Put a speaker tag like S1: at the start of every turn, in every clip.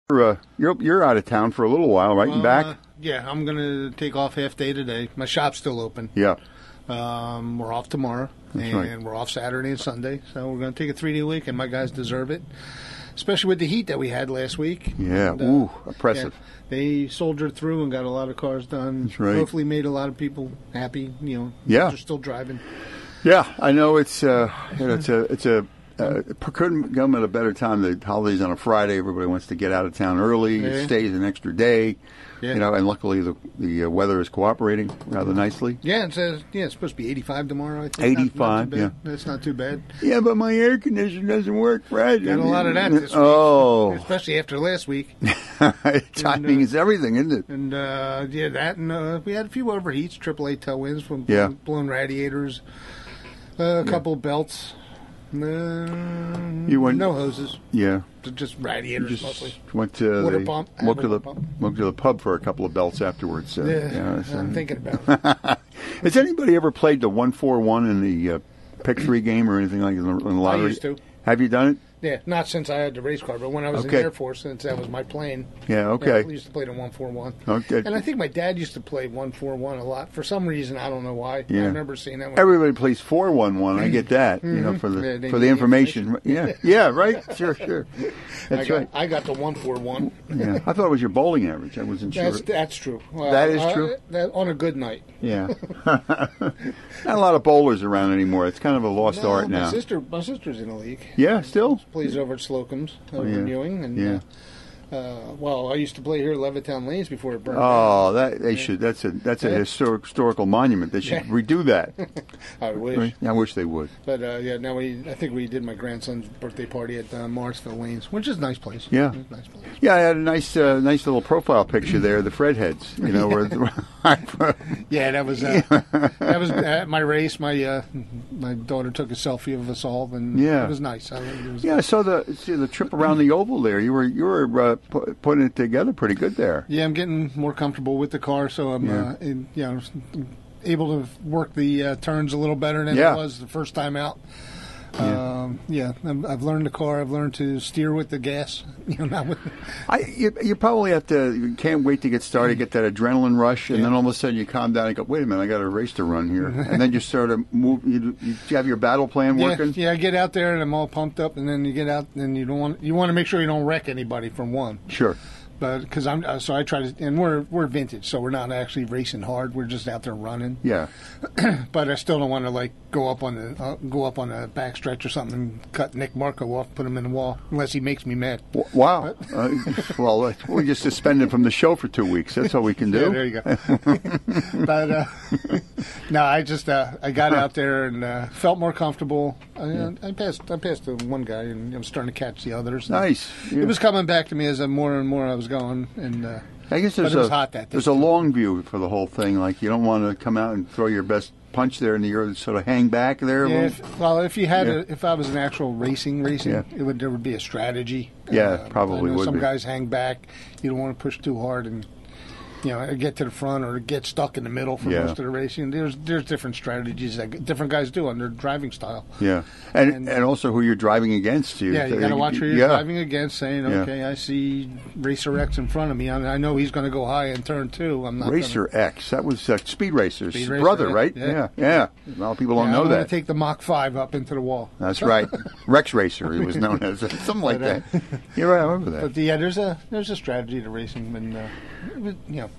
S1: you're out of town for a little while, right? And back?
S2: Yeah, I'm going to take off half day today. My shop's still open.
S1: Yeah.
S2: We're off tomorrow, and we're off Saturday and Sunday. So we're going to take a 3-day week, and my guys deserve it, especially with the heat that we had last week.
S1: Yeah,
S2: and,
S1: oppressive.
S2: Yeah, they soldiered through and got a lot of cars done.
S1: That's right.
S2: Hopefully made a lot of people happy.
S1: Yeah.
S2: They're still driving.
S1: Yeah, I know couldn't come at a better time. The holidays on a Friday. Everybody wants to get out of town early, stays an extra day. Yeah. And luckily the weather is cooperating rather nicely.
S2: Yeah, it's supposed to be 85 tomorrow, I think.
S1: 85,
S2: not that's not too bad.
S1: Yeah, but my air conditioner doesn't work Friday.
S2: Got a lot of that this week.
S1: Oh.
S2: Especially after last week.
S1: Timing is everything, isn't it?
S2: And, that, and we had a few overheats, AAA tail winds from blown radiators, a couple of belts. No hoses.
S1: Yeah.
S2: Just radiators mostly.
S1: Went to
S2: water pump.
S1: Went to the pub for a couple of belts afterwards.
S2: I'm thinking about it.
S1: Has anybody ever played the 141 in the pick 3 game or anything like that in the lottery?
S2: I used to.
S1: Have you done it?
S2: Yeah, not since I had the race car, but when I was in the Air Force, since that was my plane.
S1: Yeah, okay.
S2: I used to play the 141.
S1: Okay.
S2: And I think my dad used to play 141 a lot. For some reason, I don't know why.
S1: Yeah.
S2: I remember seeing that one.
S1: Everybody plays 411. I get that, for the information. Yeah, right? Sure.
S2: I got the 141.
S1: Yeah, I thought it was your bowling average. I wasn't sure.
S2: That's true.
S1: That is true?
S2: On a good night.
S1: Yeah. Not a lot of bowlers around anymore. It's kind of a lost art now.
S2: My sister's in a league.
S1: Yeah, still?
S2: Plays over at Slocum's over in Ewing, and I used to play here at Levittown Lanes before it burned down.
S1: Oh, that's a historical monument. They should redo that.
S2: I wish.
S1: I wish they would.
S2: But now I think we did my grandson's birthday party at Morrisville Lanes, which is a nice place.
S1: Yeah,
S2: nice place.
S1: Yeah, I had a nice little profile picture there. The Fred heads, where.
S2: Yeah, that was at my race. My daughter took a selfie of us all, and it was nice.
S1: I saw the trip around the oval there. You were putting it together pretty good there.
S2: Yeah, I'm getting more comfortable with the car, so I'm able to work the turns a little better than it was the first time out. I've learned the car. I've learned to steer with the gas.
S1: You probably you can't wait to get started, get that adrenaline rush, and then all of a sudden you calm down and go, wait a minute, I got a race to run here. And then you sort of move, you have your battle plan working?
S2: Yeah, I get out there and I'm all pumped up, and then you get out and you want to make sure you don't wreck anybody from one.
S1: Sure.
S2: But because I try to, and we're vintage, so we're not actually racing hard. We're just out there running.
S1: Yeah.
S2: But I still don't want to go up on the backstretch or something and cut Nick Marco off, put him in the wall, unless he makes me mad.
S1: Wow. We just suspend him from the show for 2 weeks. That's all we can do.
S2: Yeah, there you go. But no, I just I got out there and felt more comfortable. I passed the one guy, and I'm starting to catch the others.
S1: Nice.
S2: Yeah. It was coming back to me as more and more I was going, and
S1: I guess
S2: it was hot that day.
S1: There's a long view for the whole thing. Like, you don't want to come out and throw your best punch there, and you sort of hang back there.
S2: Yeah. If I was an actual racing, there would be a strategy.
S1: Yeah, probably would.
S2: Some
S1: be.
S2: guys hang back. You don't want to push too hard and get to the front or get stuck in the middle for most of the racing. There's different strategies that different guys do on their driving style.
S1: Yeah, and also who you're driving against.
S2: You got to watch who you're driving against, saying, okay, I see Racer X in front of me. I know he's going to go high in turn 2. I'm not
S1: Racer X. That was Speed Racer's brother, right? Yeah. A lot of people don't know that.
S2: I'm going to take the Mach 5 up into the wall.
S1: That's right. Rex Racer, he was known as. Something like that. You're right, I remember that.
S2: But there's a strategy to racing, and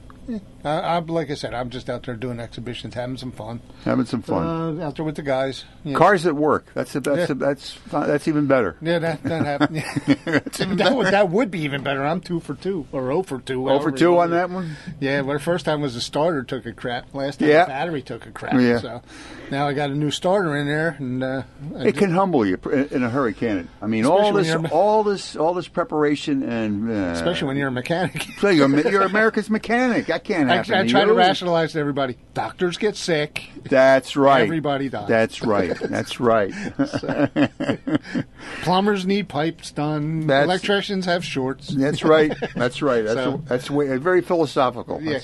S2: like I said, I'm just out there doing exhibitions, having some fun. Out there with the guys.
S1: Cars at work. That's even better.
S2: Yeah, that happened. That would be even better. I'm 2 for 2 or 0 for 2.
S1: 0 for 2 on that one.
S2: Yeah, well, the first time was the starter took a crap. Last time the battery took a crap. Yeah. So now I got a new starter in there, and
S1: it can humble you in a hurry, can it? I mean, all this preparation, and
S2: especially when you're a mechanic.
S1: So you're America's mechanic. I can't happen.
S2: I try to rationalize to everybody. Doctors get sick.
S1: That's right.
S2: Everybody dies.
S1: That's right. That's right.
S2: Plumbers need pipes done. Electricians have shorts.
S1: That's right. That's right. That's very philosophical.
S2: Yeah.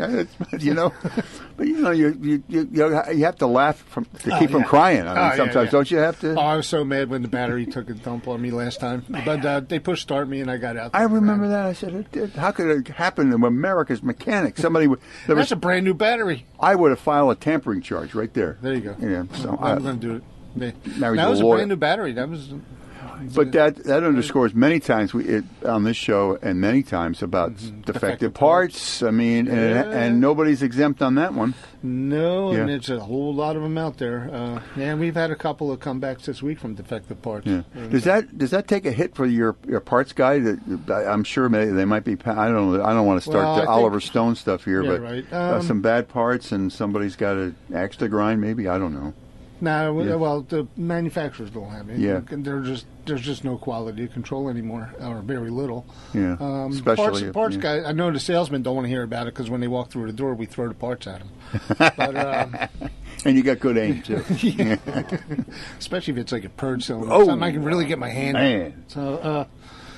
S1: But you have to laugh to keep from crying. I mean, sometimes don't you have to?
S2: Oh, I was so mad when the battery took a dump on me last time. But they pushed start me and I got out.
S1: I remember that. I said, "How could it happen to America's mechanics?"
S2: That's a brand new battery.
S1: I would have filed a tampering charge right there.
S2: There you go.
S1: Yeah. So
S2: I'm going to do it.
S1: That
S2: was a brand new battery. That was.
S1: But that underscores many times on this show and many times about defective parts. I mean, and nobody's exempt on that one.
S2: No, and there's a whole lot of them out there. We've had a couple of comebacks this week from defective parts.
S1: Yeah. Does that take a hit for your parts guy? I'm sure they might be. I don't want to start the Oliver Stone stuff here, but
S2: right.
S1: Some bad parts and somebody's got an axe to grind. Maybe I don't know.
S2: No, well, the manufacturers don't have it.
S1: Yeah.
S2: There's just no quality control anymore, or very little.
S1: Yeah. Especially
S2: parts guys. I know the salesmen don't want to hear about it because when they walk through the door, we throw the parts at them. But,
S1: and you got good aim too.
S2: Yeah. Especially if it's like a purge cylinder. Something I can really get my hand on. So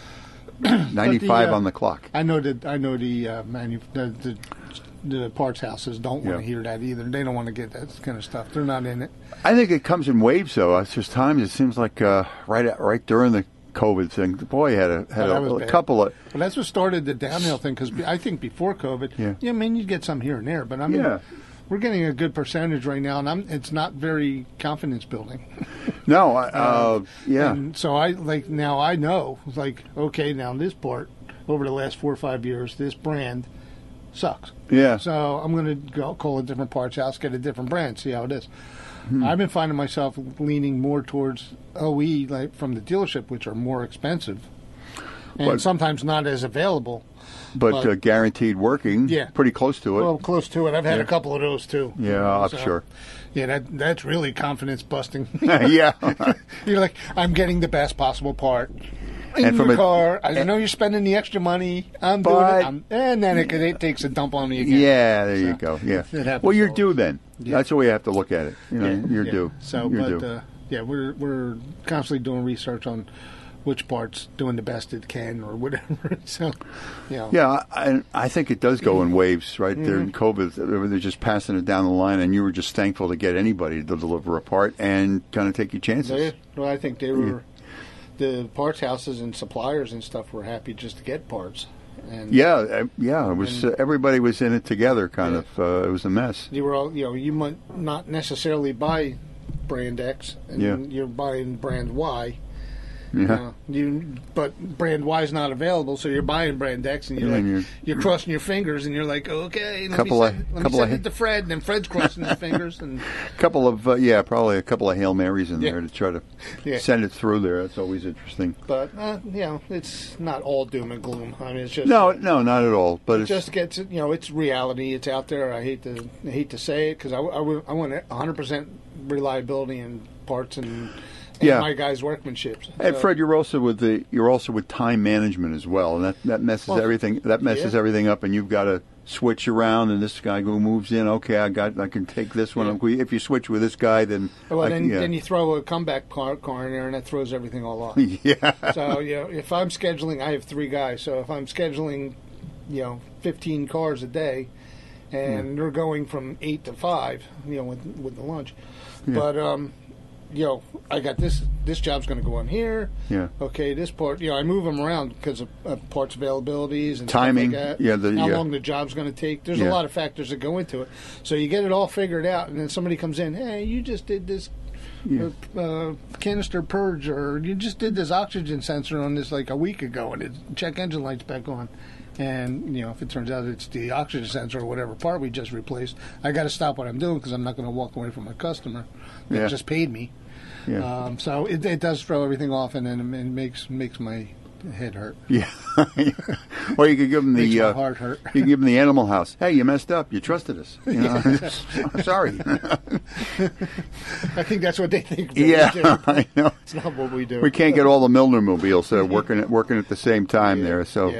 S1: 95 on the clock.
S2: I know the parts houses don't want to hear that either. They don't want to get that kind of stuff. They're not in it.
S1: I think it comes in waves, though. There's times it seems like right during the COVID thing, the boy had a couple of.
S2: Well, that's what started the downhill thing. Because I think before COVID, I mean, you get some here and there, but I mean, we're getting a good percentage right now, and it's not very confidence building.
S1: No,
S2: And so I know okay, now this part over the last 4 or 5 years, this brand sucks.
S1: Yeah.
S2: So I'm going to go call a different parts house, get a different brand, see how it is. I've been finding myself leaning more towards OE, like from the dealership, which are more expensive and sometimes not as available.
S1: But guaranteed working.
S2: Yeah.
S1: Pretty close to it.
S2: Well, close to it. I've had a couple of those too.
S1: Yeah, I'm sure.
S2: Yeah, that's really confidence busting.
S1: Yeah.
S2: You're like, I'm getting the best possible part. In the car, I know you're spending the extra money. I'm doing it, and then it takes a dump on me again.
S1: Yeah, there you go. Yeah. Well, you're due then. Yeah. That's the way you have to look at it. You're due.
S2: So, we're constantly doing research on which part's doing the best it can or whatever. So,
S1: Yeah, I think it does go in waves, right? During COVID, they're just passing it down the line, and you were just thankful to get anybody to deliver a part and kind of take your chances.
S2: I think they were. The parts houses and suppliers and stuff were happy just to get parts. And
S1: it was everybody was in it together. Kind of, it was a mess.
S2: You were all, you might not necessarily buy brand X, and you're buying brand Y.
S1: Yeah.
S2: But brand Y is not available, so you're buying brand X, and you're crossing your fingers, and you're like, okay, let me send it to Fred, and then Fred's crossing his fingers, and
S1: probably a couple of Hail Marys in there to try to send it through there. That's always interesting.
S2: But it's not all doom and gloom. I mean, it's just
S1: no, not at all. But
S2: it just gets it's reality. It's out there. I hate to say it because I want 100% reliability in parts and my guys' workmanship.
S1: And Fred, you're also with time management as well, and that messes everything. That messes everything up, and you've got to switch around. And this guy who moves in, okay, I can take this one. Yeah. If you switch with this guy, then
S2: then you throw a comeback car in there, and that throws everything all off.
S1: Yeah.
S2: So if I'm scheduling, I have 3 guys. So if I'm scheduling, 15 cars a day, and they're going from 8 to 5, with the lunch, but I got this job's going to go on here.
S1: Yeah.
S2: Okay, this part, I move them around because of parts availabilities and
S1: timing.
S2: Stuff like that. How long the job's going to take. There's a lot of factors that go into it. So you get it all figured out, and then somebody comes in, hey, you just did this canister purge, or you just did this oxygen sensor on this like a week ago, and the check engine light's back on. And, if it turns out it's the oxygen sensor or whatever part we just replaced, I got to stop what I'm doing because I'm not going to walk away from my customer that just paid me. Yeah. So it does throw everything off, and then it makes my head hurt.
S1: Yeah. Or you could give them
S2: makes my heart hurt.
S1: You can give them the Animal House. Hey, you messed up. You trusted us. Sorry.
S2: I think that's what they think.
S1: I know.
S2: It's not what we do.
S1: We can't get all the Milner mobiles working at the same time there. So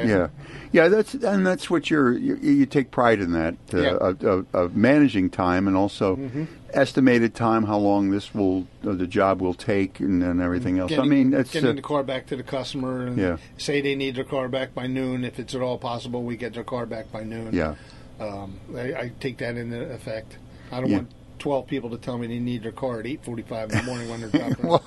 S1: that's what you take pride in that of managing time, and also estimated time how long the job will take and everything else.
S2: Getting
S1: it's
S2: the car back to the customer and say they need their car back by noon. If it's at all possible, we get their car back by noon.
S1: Yeah.
S2: I take that into effect. I don't want 12 people to tell me they need their car at 8:45 in the morning when they're dropping it off.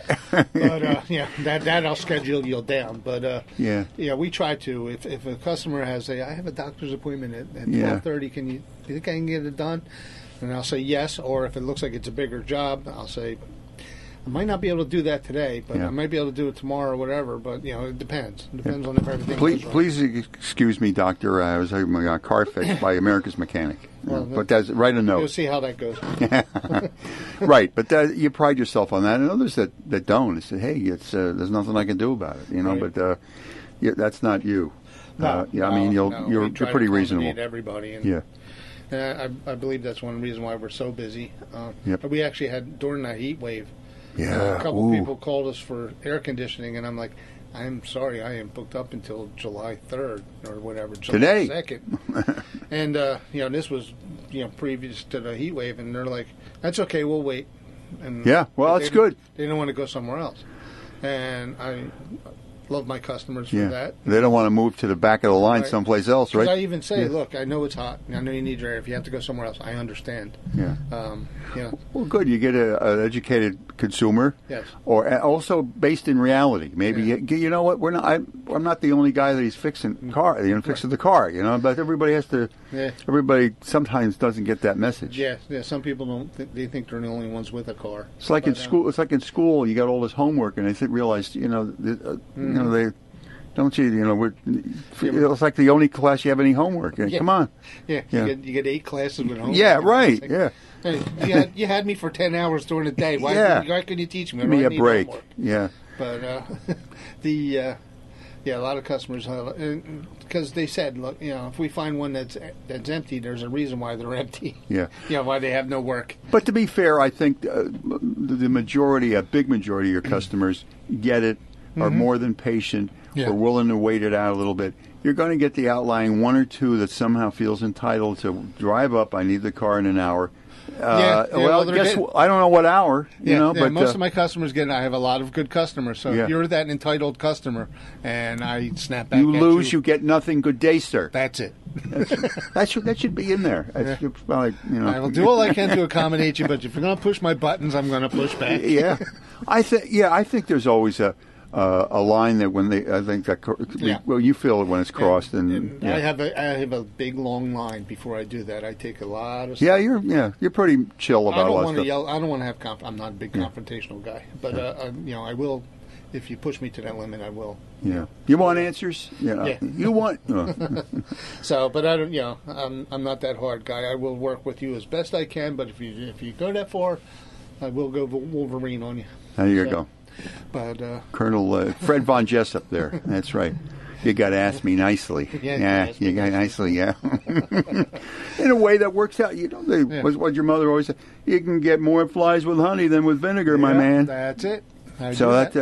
S2: But that I'll schedule you down. But we try to. If a customer has I have a doctor's appointment at 12:30, do you think I can get it done? And I'll say yes. Or if it looks like it's a bigger job, I'll say I might not be able to do that today, but I might be able to do it tomorrow or whatever. But it depends. It depends on if everything.
S1: Please excuse me, doctor. I was having my car fixed by America's Mechanic. But that's write a note.
S2: We'll see how that goes.
S1: Right, but you pride yourself on that, and others that don't. They say, "Hey, there's nothing I can do about it,"
S2: Right.
S1: But that's not you.
S2: No,
S1: you're pretty reasonable.
S2: Everybody. And, I believe that's one reason why we're so busy. We actually had during that heat wave. A couple people called us for air conditioning, and I'm like, I'm sorry, I am booked up until July 3rd or whatever, July 2nd. And, this was, previous to the heat wave, and they're like, that's okay, we'll wait. And
S1: that's good.
S2: They don't want to go somewhere else. And I love my customers for that.
S1: They don't want to move to the back of the line someplace else, right?
S2: I even say, look, I know it's hot. I know you need your air. If you have to go somewhere else, I understand.
S1: Yeah. Well, good. You get an educated consumer.
S2: Yes.
S1: Or also based in reality. Maybe you know what? I'm not the only guy that he's fixing fixing the car. But everybody has to. Yeah. Everybody sometimes doesn't get that message.
S2: Yeah. Some people don't. They think they're the only ones with a car.
S1: It's like in school. It's like in school. You got all this homework, and they realize they don't you. It's like the only class you have any homework. Come on.
S2: Yeah. You get 8 classes with homework.
S1: Yeah. Right.
S2: Hey, you had me for 10 hours during the day. Why couldn't you teach me?
S1: Give me a break.
S2: Homework?
S1: Yeah.
S2: But a lot of customers because they said, look, if we find one that's empty, there's a reason why they're empty.
S1: Yeah.
S2: Why they have no work.
S1: But to be fair, I think the majority, a big majority of your customers get it, are more than patient, are willing to wait it out a little bit. You're going to get the outlying one or two that somehow feels entitled to drive up. I need the car in an hour. I don't know what hour, but
S2: most of my customers I have a lot of good customers. So if you're that entitled customer, and I snap back,
S1: you get nothing. Good day, sir.
S2: That's it.
S1: That should be in there.
S2: I will do all I can to accommodate you, but if you're going to push my buttons, I'm going to push back.
S1: I think there's always a line that you feel it when it's crossed, and
S2: I have a big long line before I do that. I take a lot of stuff.
S1: You're pretty chill about a lot of stuff.
S2: I don't want to have I'm not a big confrontational guy, but I will. If you push me to that limit, I will.
S1: Yeah. You want answers? Yeah. You want.
S2: So, but I don't. I'm not that hard guy. I will work with you as best I can. But if you go that far, I will go Wolverine on you.
S1: There you go.
S2: But
S1: Colonel Fred Von Jessup there. That's right. You got to ask me nicely. You got nicely. In a way that works out. What your mother always said. You can get more flies with honey than with vinegar, my man.
S2: That's it.
S1: That's.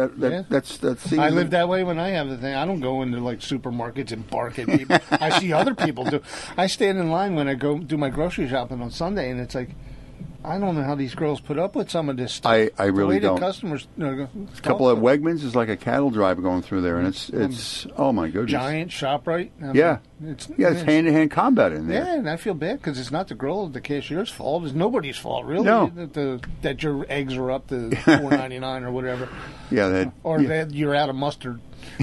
S2: I live that way when I have the thing. I don't go into supermarkets and bark at people. I see other people do. I stand in line when I go do my grocery shopping on Sunday, and it's like, I don't know how these girls put up with some of this stuff.
S1: I really don't.
S2: Customers,
S1: a couple of Wegmans is like a cattle drive going through there, and it's oh my goodness.
S2: Giant ShopRite.
S1: It's hand-to-hand combat in there.
S2: Yeah, and I feel bad because it's not the girl, the cashier's fault. It's nobody's fault, really.
S1: No.
S2: That your eggs are up to $4.99 or whatever. That you're out of mustard.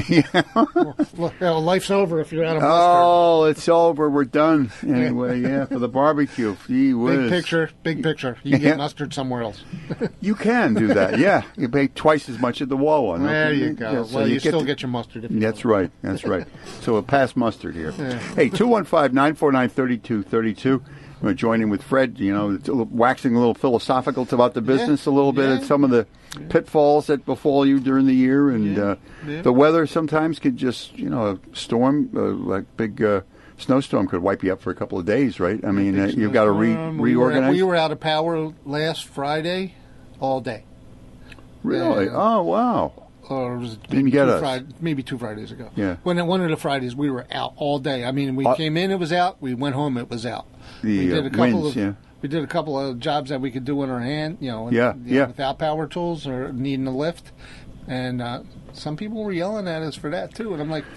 S2: Life's over if you're out of mustard.
S1: Oh, it's over. We're done. Anyway, for the barbecue.
S2: Big picture. You can get mustard somewhere else.
S1: You can do that, You pay twice as much at the Wawa.
S2: There you go. So you still get your mustard.
S1: That's right. So a pass mustard here. Hey, 215-949-3232. We're joining with Fred, waxing a little philosophical about the business a little bit and some of the pitfalls that befall you during the year. And the weather sometimes could just, a storm, like big snowstorm could wipe you up for a couple of days, right? I mean, you've got to reorganize.
S2: We were out of power last Friday all day.
S1: Really? Oh, wow.
S2: or was it
S1: Didn't get us.
S2: maybe 2 Fridays ago.
S1: Yeah.
S2: When one of the Fridays we were out all day. I mean, we came in, it was out. We went home, it was out.
S1: We did
S2: a couple of jobs that we could do in our hand, without power tools or needing a lift. And some people were yelling at us for that too. And I'm like,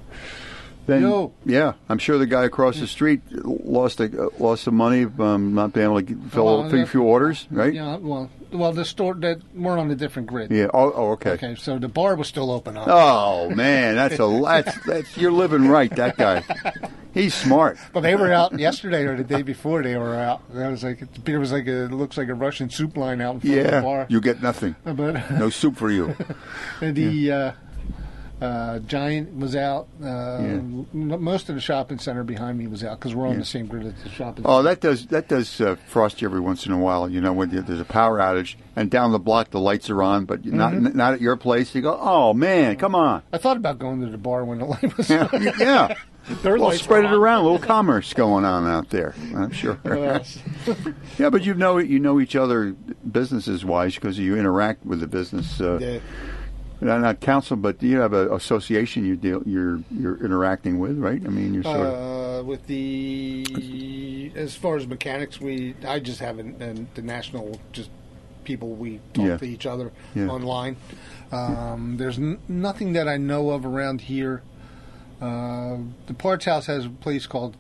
S1: yeah, I'm sure the guy across the street lost some money not being able to fill a few orders, right?
S2: Yeah, well, the store that we're on a different grid.
S1: Yeah. Oh, okay.
S2: Okay, so the bar was still open up.
S1: Oh man, that's you're living right. That guy, he's smart.
S2: But they were out yesterday or the day before. They were out. That was like the beer was it looks like a Russian soup line out in front of the bar.
S1: You get nothing.
S2: But
S1: no soup for you.
S2: Giant was out. Most of the shopping center behind me was out because we're on the same grid as the shopping center.
S1: Oh, that does frost you every once in a while. You know, when there's a power outage and down the block the lights are on, but not at your place. You go, oh man, come on.
S2: I thought about going to the bar when the light was on.
S1: Yeah. Well, spread it around. A little commerce going on out there, I'm sure. Yeah, but you know each other businesses wise because you interact with the business. Not council, but you have an association you're interacting with, right? I mean, you're sort of
S2: with as far as mechanics, I just have the national people we talk to each other online. There's nothing that I know of around here. The Parts House has a place called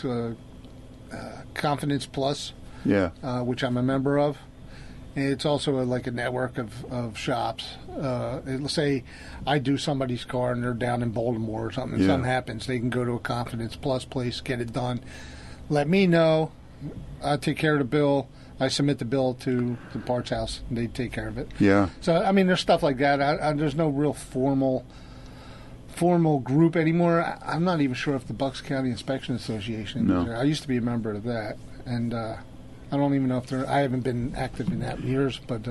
S2: Confidence Plus, which I'm a member of. It's also like a network of shops. Let's say I do somebody's car and they're down in Baltimore or something. Something happens, they can go to a Confidence Plus place, get it done. Let me know. I take care of the bill. I submit the bill to the Parts House, and they take care of it.
S1: Yeah.
S2: So I mean, there's stuff like that. There's no real formal group anymore. I'm not even sure if the Bucks County Inspection Association is there. I used to be a member of that, and I don't even know if I haven't been active in that in years, but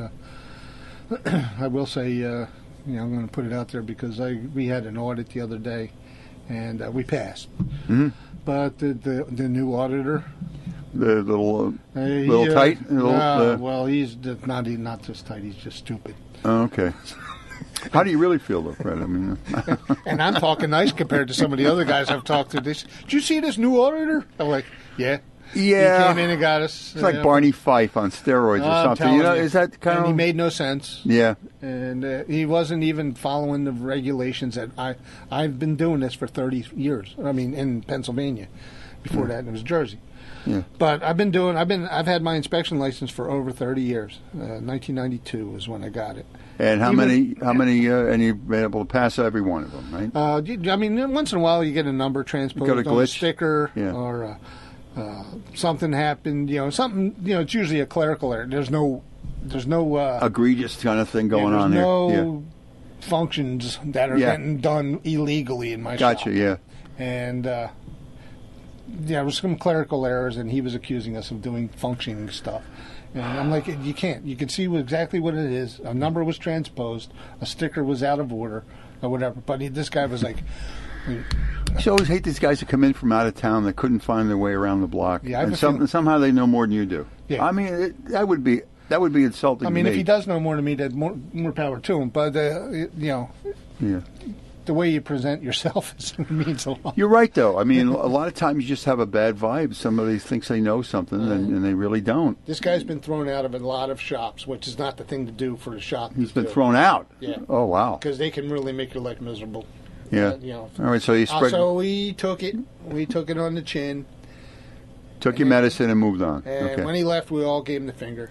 S2: I will say, I'm going to put it out there because we had an audit the other day, and we passed. Mm-hmm. But the new auditor,
S1: the little tight.
S2: Well, he's not just tight. He's just stupid.
S1: Oh, okay. How do you really feel, though, Fred? I mean,
S2: and I'm talking nice compared to some of the other guys I've talked to. Did you see this new auditor? I'm like, yeah.
S1: Yeah,
S2: he came in and got us.
S1: It's like Barney Fife on steroids or something. Is that kind of?
S2: He made no sense.
S1: Yeah,
S2: and he wasn't even following the regulations that I've been doing this for 30 years. I mean, in Pennsylvania. Before that, it was Jersey.
S1: Yeah.
S2: But I've had my inspection license for over 30 years. 1992 is when I got it.
S1: And how many? And you've been able to pass every one of them, right?
S2: I mean, once in a while you get a number transposed on a sticker or. Something happened, something, it's usually a clerical error. There's no
S1: egregious kind of thing going on there.
S2: No functions that are getting done illegally in my shop.
S1: Gotcha, yeah.
S2: And there was some clerical errors, and he was accusing us of doing functioning stuff. And I'm like, you can't. You can see exactly what it is. A number was transposed, a sticker was out of order, or whatever. But this guy was like.
S1: I always hate these guys that come in from out of town that couldn't find their way around the block.
S2: Yeah,
S1: and somehow they know more than you do.
S2: Yeah.
S1: I mean, that would be insulting.
S2: I mean,
S1: to
S2: if
S1: me.
S2: he does know more than me, then more power to him. But the way you present yourself means a lot.
S1: You're right, though. I mean, a lot of times you just have a bad vibe. Somebody thinks they know something, and they really don't.
S2: This guy's been thrown out of a lot of shops, which is not the thing to do for the shop.
S1: He's been thrown out?
S2: Yeah.
S1: Oh, wow.
S2: Because they can really make your life miserable.
S1: Yeah. All right, so you spread...
S2: So we took it. We took it on the chin.
S1: Took your medicine and moved on.
S2: And when he left, we all gave him the finger.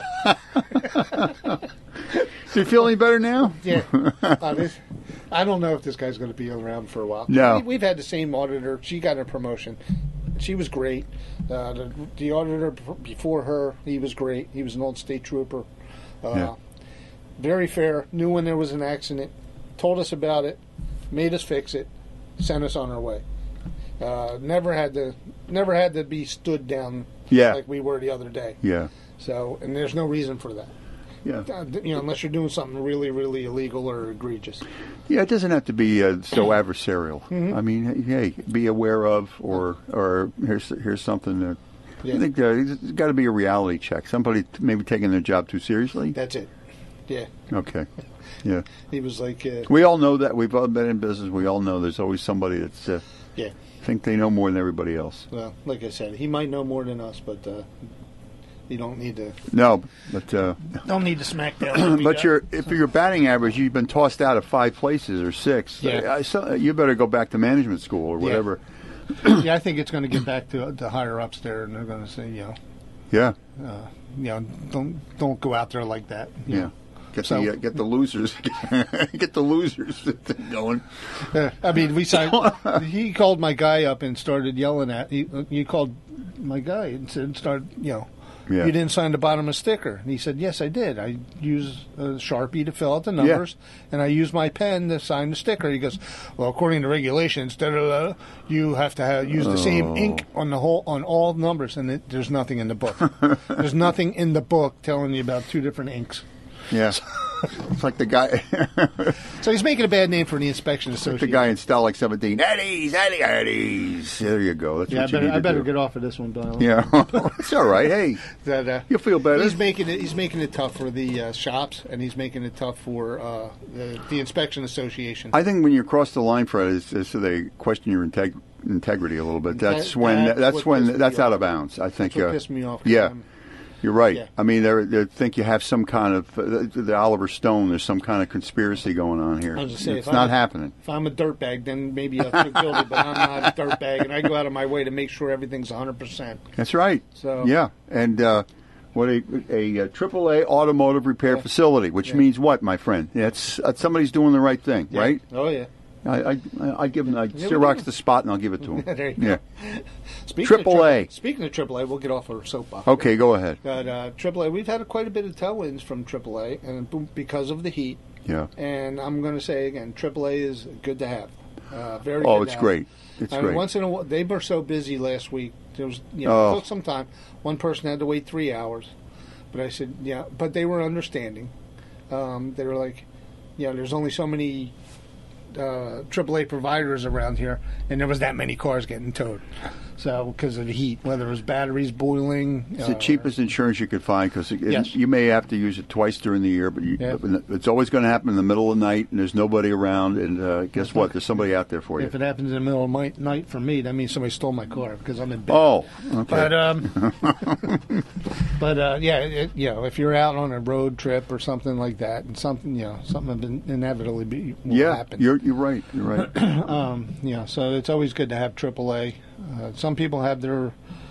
S1: Do you feel any better now?
S2: Yeah. I don't know if this guy's going to be around for a while.
S1: No.
S2: We've had the same auditor. She got a promotion. She was great. The auditor before her, he was great. He was an old state trooper. Very fair. Knew when there was an accident. Told us about it. Made us fix it. Sent us on our way. Never had to be stood down like we were the other day.
S1: Yeah.
S2: So, and there's no reason for that.
S1: Yeah.
S2: Unless you're doing something really, really illegal or egregious.
S1: Yeah, it doesn't have to be so adversarial. Mm-hmm. I mean, hey, be aware of, or here's something that. Yeah. I think there's got to be a reality check. Somebody maybe taking their job too seriously.
S2: That's it. Yeah.
S1: Okay. Yeah.
S2: He was like...
S1: we all know that. We've all been in business. We all know there's always somebody that's think they know more than everybody else.
S2: Well, like I said, he might know more than us, but you don't need to...
S1: No, but...
S2: don't need to smack down.
S1: But if your batting average, you've been tossed out of 5 places or 6.
S2: Yeah.
S1: You better go back to management school or whatever.
S2: Yeah, I think it's going to get back to higher ups there, and they're going to say,
S1: Yeah.
S2: Don't go out there like that.
S1: Yeah. Get the losers. Get the losers going.
S2: I mean, he called my guy up and started yelling at. He called my guy and started, you didn't sign the bottom of the sticker. And he said, yes, I did. I used a Sharpie to fill out the numbers, and I used my pen to sign the sticker. He goes, well, according to regulations, you have to use the same ink on all numbers, and there's nothing in the book. There's nothing in the book telling you about 2 different inks.
S1: Yeah. It's like the guy.
S2: So he's making a bad name for the inspection association.
S1: Like the guy in Stalag 17. Eddie's. There you go. That's what I
S2: better get off of this one, Bill.
S1: Yeah. It's all right. Hey, you'll feel better.
S2: He's making it tough for the shops, and he's making it tough for the inspection association.
S1: I think when you cross the line, Fred, is so they question your integrity a little bit. That's out of bounds. I think.
S2: That's what pissed me off.
S1: Yeah. You're right.
S2: Yeah.
S1: I mean, they think you have some kind of the Oliver Stone. There's some kind of conspiracy going on here. It's not happening.
S2: If I'm a dirtbag, then maybe I'll feel guilty. But I'm not a dirtbag, and I go out of my way to make sure everything's 100%.
S1: That's right.
S2: So
S1: yeah, and what a AAA automotive repair facility, which means what, my friend? That's somebody's doing the right thing, right?
S2: Oh yeah.
S1: I give him Xerox the spot, and I'll give it to him.
S2: There you go.
S1: AAA.
S2: Speaking of AAA, we'll get off our soapbox.
S1: Okay, go ahead.
S2: But AAA, we've had quite a bit of tailwinds from AAA, and because of the heat.
S1: Yeah.
S2: And I'm going to say again, AAA is good to have. Very.
S1: Oh,
S2: good
S1: it's great. It's great.
S2: Once in a while, they were so busy last week. There was, it took some time. One person had to wait 3 hours, but I said, but they were understanding. They were like, there's only so many AAA providers around here, and there was that many cars getting towed. So because of the heat, whether it was batteries boiling,
S1: it's the cheapest insurance you could find because you may have to use it twice during the year, but it's always going to happen in the middle of the night, and there's nobody around. And guess what? There's somebody out there for you.
S2: If it happens in the middle of night for me, that means somebody stole my car because I'm in bed.
S1: Oh, okay.
S2: But if you're out on a road trip or something like that, and something inevitably will happen.
S1: You're right. You're right.
S2: So it's always good to have AAA. Some people have their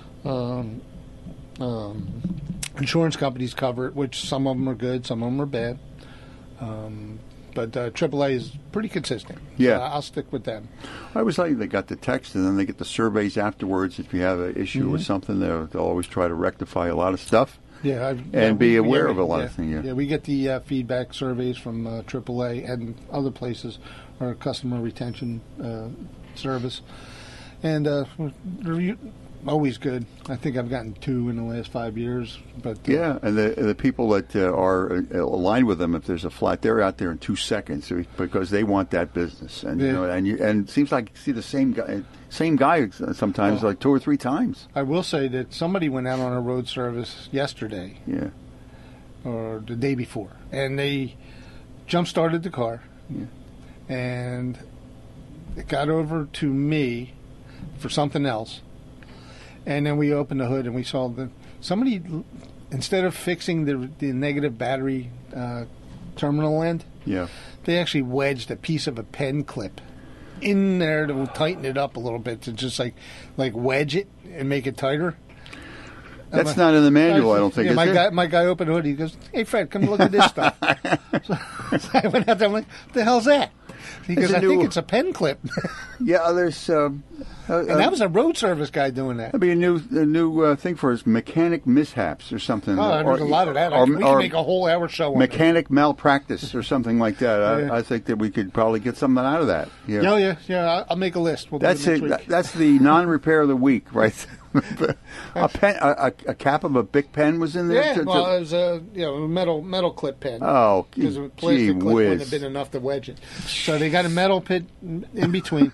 S2: insurance companies cover it, which some of them are good, some of them are bad. But AAA is pretty consistent.
S1: Yeah.
S2: So I'll stick with them.
S1: I always like they got the text, and then they get the surveys afterwards. If you have an issue with something, they'll always try to rectify a lot of stuff.
S2: Yeah,
S1: be aware of a lot of things.
S2: Yeah, we get the feedback surveys from AAA and other places, our customer retention service. And always good. I think I've gotten 2 in the last 5 years. But
S1: and the people that are aligned with them, if there's a flat, they're out there in 2 seconds because they want that business. And and it seems like you see the same guy sometimes, like 2 or 3 times.
S2: I will say that somebody went out on a road service yesterday, or the day before, and they jump started the car, and it got over to me for something else, and then we opened the hood and we saw somebody, instead of fixing the negative battery terminal end, they actually wedged a piece of a pen clip in there to tighten it up a little bit, to just like wedge it and make it tighter.
S1: That's not in the manual, I don't think.
S2: My guy opened the hood. He goes, "Hey, Fred, come look at this stuff." So I went out there. I'm like, "What the hell's that?" He goes, "I think it's a pen clip."
S1: There's.
S2: And that was a road service guy doing that.
S1: That'd be a new thing for us, mechanic mishaps or something.
S2: Oh, there's a lot of that. We can make a whole hour show on
S1: mechanic malpractice or something like that. I think that we could probably get something out of that.
S2: Yeah. I'll make a list. We'll
S1: that's it. That's the non-repair of the week, right? A pen, a cap of a Bic pen was in there.
S2: It was a metal clip pen.
S1: Oh,
S2: because a plastic clip wouldn't have been enough to wedge it. So they got a metal pin in between.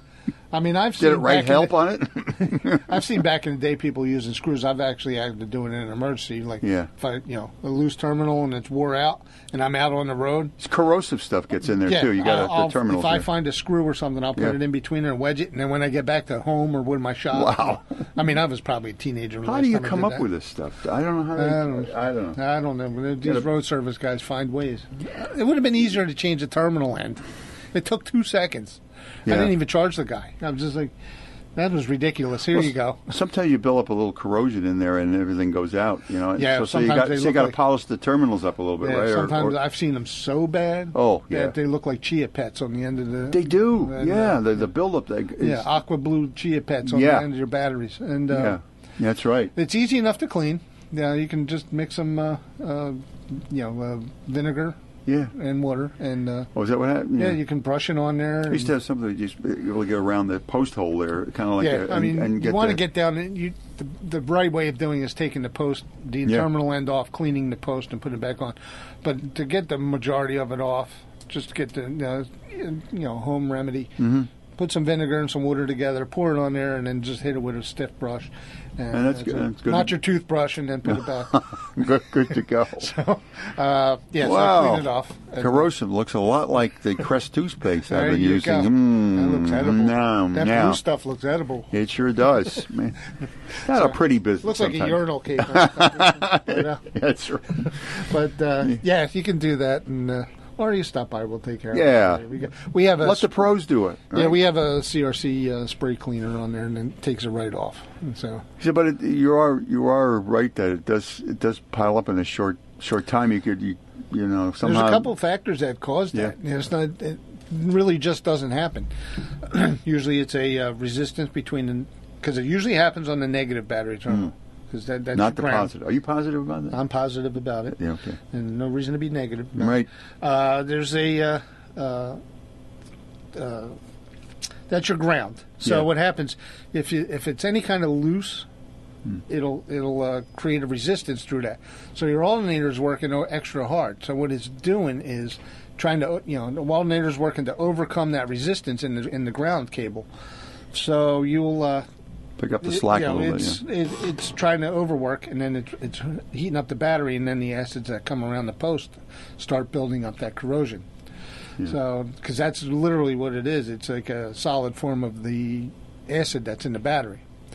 S2: I mean, I've
S1: Did
S2: seen
S1: it write help
S2: the,
S1: on it?
S2: I've seen back in the day people using screws. I've actually had to do it in an emergency, like if I, a loose terminal and it's wore out, and I'm out on the road.
S1: It's corrosive stuff gets in there too. You got the terminals.
S2: If I find a screw or something, I'll put it in between there and wedge it, and then when I get back to home or with my shop.
S1: Wow.
S2: I mean, I was probably a teenager.
S1: How do you come up with this stuff? I don't know how. I don't know.
S2: I don't know. These road service guys find ways. It would have been easier to change the terminal end. It took 2 seconds. I didn't even charge the guy. I was just like, that was ridiculous. Here you go.
S1: Sometimes you build up a little corrosion in there and everything goes out.
S2: Yeah,
S1: so you got to polish the terminals up a little bit, right?
S2: Sometimes I've seen them so bad that they look like chia pets on the end of the...
S1: They do, the buildup.
S2: Aqua blue chia pets on the end of your batteries. And
S1: that's right.
S2: It's easy enough to clean. Yeah, you can just mix some, vinegar. And water. And
S1: is that what happened?
S2: Yeah, you can brush it on there.
S1: I used to have something that you just able to get around the post hole there, kind of like.
S2: And you want to get down. The right way of doing it is taking the terminal end off, cleaning the post, and putting it back on. But to get the majority of it off, just to get the home remedy. Mm-hmm. Put some vinegar and some water together, pour it on there, and then just hit it with a stiff brush.
S1: And that's good. That's good.
S2: Not your toothbrush, and then put it back.
S1: good to go.
S2: So I clean it off.
S1: Corrosive looks a lot like the Crest toothpaste I've been using.
S2: That looks edible. That blue stuff looks edible.
S1: It sure does. Man, not a pretty business.
S2: Looks like a urinal cake.
S1: That's right.
S2: But you can do that, and or you stop by, we'll take care of it.
S1: Yeah.
S2: We have
S1: let the pros do it. Right?
S2: Yeah, we have a CRC spray cleaner on there, and then it takes it right off. And so,
S1: but you are right that it does pile up in a short time. You could somehow.
S2: There's a couple factors that cause that. It's not. It really just doesn't happen. Usually, it's a resistance between because it usually happens on the negative battery terminal. That's
S1: not the positive. Are you positive about that?
S2: I'm positive about it.
S1: Yeah, okay.
S2: And no reason to be negative. No.
S1: Right.
S2: There's that's your ground. So what happens if it's any kind of loose, it'll create a resistance through that. So your alternator's working extra hard. So what it's doing is trying to the alternator's working to overcome that resistance in the ground cable. So you'll
S1: pick up the slack a little bit.
S2: It's trying to overwork, and then it's heating up the battery, and then the acids that come around the post start building up that corrosion. Yeah. So, because that's literally what it is. It's like a solid form of the acid that's in the battery.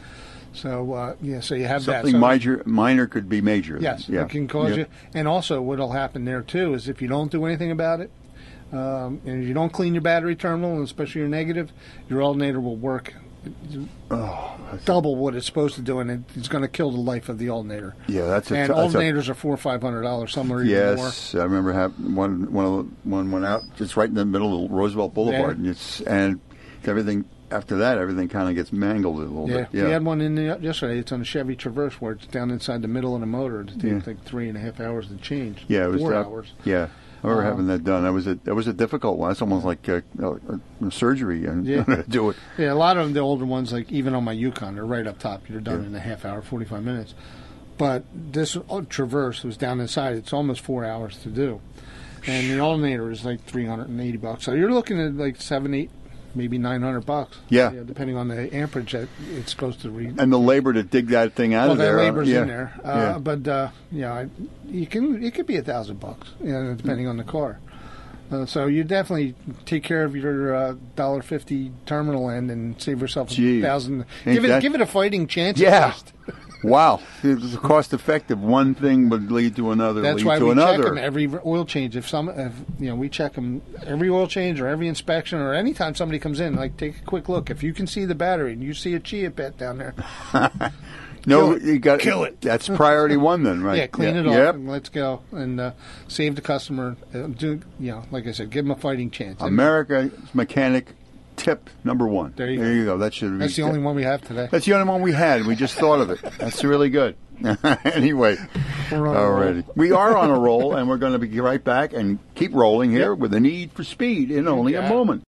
S2: So, so you have
S1: something minor could be major.
S2: Yes, it can cause you. And also, what'll happen there too is if you don't do anything about it, and if you don't clean your battery terminal, and especially your negative, your alternator will work double what it's supposed to do, and it's going to kill the life of the alternator.
S1: Yeah,
S2: alternators are $400 or $500. Some are even more.
S1: Yes, I remember one went out just right in the middle of Roosevelt Boulevard, and everything after that, everything kind of gets mangled a little bit. Yeah,
S2: we had one in yesterday. It's on a Chevy Traverse where it's down inside the middle of the motor. It takes like 3.5 hours to change.
S1: Yeah, it was
S2: 4 hours.
S1: Yeah. I remember having that done. That was a difficult one. It's almost like a surgery and do it.
S2: Yeah, a lot of them, the older ones, like even on my Yukon, they're right up top. You're done in a half hour, 45 minutes. But this Traverse was down inside. It's almost 4 hours to do, and the alternator is like $380. So you're looking at like $700, $800, maybe $900.
S1: Yeah,
S2: depending on the amperage that it's supposed to read.
S1: And the labor to dig that thing out of there.
S2: Well, the labor's in there. But it could be $1,000. Depending on the car. So you definitely take care of your $1.50 terminal end and save yourself $1,000. Give it a fighting chance.
S1: Yeah. Wow, it's cost effective. One thing would lead to another.
S2: That's why we check them every oil change. We check them every oil change or every inspection or anytime somebody comes in. Like, take a quick look. If you can see the battery and you see a chia pet down there,
S1: you got
S2: kill it.
S1: That's priority one, then, right?
S2: Yeah, clean it off and let's go and save the customer. Like I said, give them a fighting chance.
S1: America's mechanic. Tip number 1.
S2: There you
S1: go. That's the
S2: only one we have today.
S1: That's the only one we had. We just thought of it. That's really good. Anyway, already we are on a roll, and we're going to be right back and keep rolling here with the Need for Speed in only a moment.